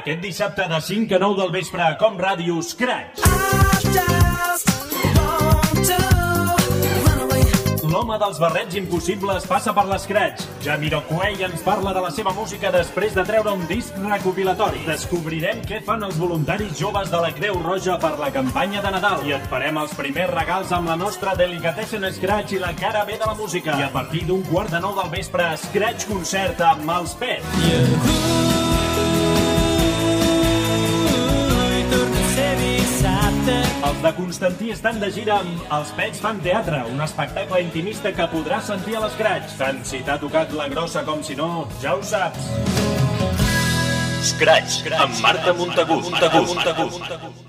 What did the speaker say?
Aquest dissabte de 5 a 9 del vespre a Com Ràdio, Scratch. L'home dels barrets impossibles passa per l'Scratch. Jamiroquai ens parla de la seva música després de treure un disc recopilatori. Descobrirem què fan els voluntaris joves de la Creu Roja per la campanya de Nadal. I et farem els primers regals amb la nostra Delicatessen Scratch i la cara B de la música. I a partir d'un 8:45 del vespre, Scratch concert amb els Pets. Els de Constantí estan de gira amb Els Pets fan teatre, un espectacle intimista que podràs sentir a l'Scratch. Tant si t'ha tocat la grossa com si no, ja ho saps. Scratch, amb Marta Montagut.